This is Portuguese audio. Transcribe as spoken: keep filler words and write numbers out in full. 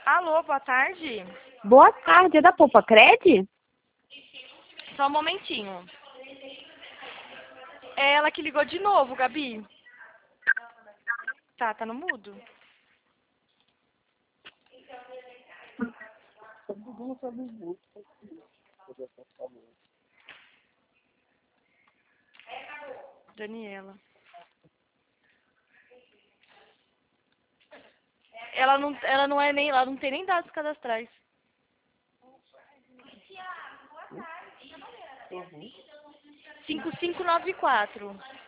Alô, boa tarde. Boa tarde, é da Poupa Cred? Só um momentinho. É ela que ligou de novo, Gabi. Tá, tá no mudo? Daniela. Ela não, ela não é nem, ela não tem nem dados cadastrais. Uhum. cinco cinco nove quatro.